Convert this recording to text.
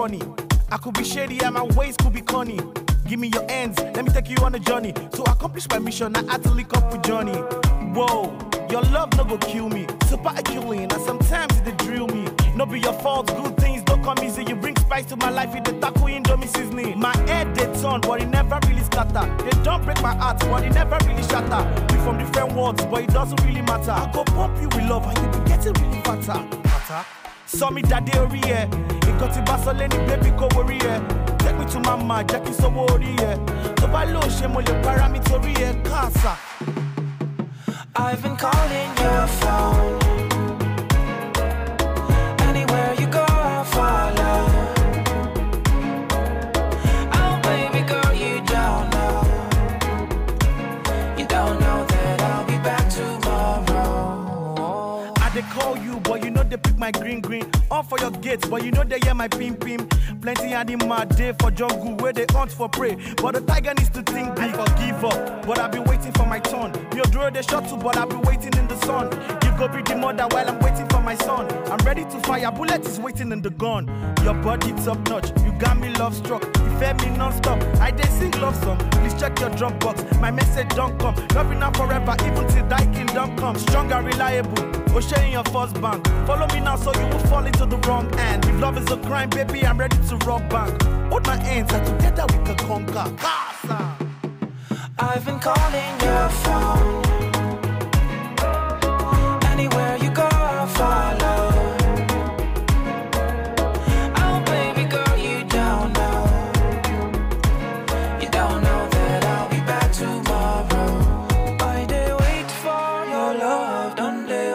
funny. I could be shady and my ways could be corny. Give me your hands, let me take you on a journey. To accomplish my mission, I had to link up with Johnny. Whoa, your love no go kill me. Super accurate, and sometimes they drill me. No be your fault, good things don't come easy. You bring spice to my life, you the taco indomie seasoning. My head they turn, but it never really scatter. They don't break my heart, but it never really shatter. We from different worlds, but it doesn't really matter. I go pump you with love, and you be getting really fatter. Saw me daddy over here. It got to Barcelona, baby, go worry here. Take me to mama, Jackie, so worry here. To buy low, shame on your parameter here, casa. I've been calling your phone. Anywhere you go, I'll follow. Oh, baby girl, you don't know. You don't know that I'll be back tomorrow. They call you, but you know they pick my green. All for your gates, but you know they hear my pim. Plenty animal day for jungle where they hunt for prey. But the tiger needs to think big or give up. But I've been waiting for my turn. Me draw the shot too, but I've been waiting in the sun. You go be the mother while I'm waiting for my son. I'm ready to fire, bullet is waiting in the gun. Your body top notch, you got me love struck. You fed me non-stop, I did sing love song. Please check your drum box, my message don't come. Loving now forever, even till thy kingdom come. Strong and reliable. O'Shea in your first bank. Follow me now so you will fall into the wrong hand. If love is a crime, baby, I'm ready to rock back. Hold my hands and together we can conquer. Casa. I've been calling your phone. Anywhere you go, I'll follow. Oh, baby girl, you don't know. You don't know that I'll be back tomorrow. I did wait for your love, don't they?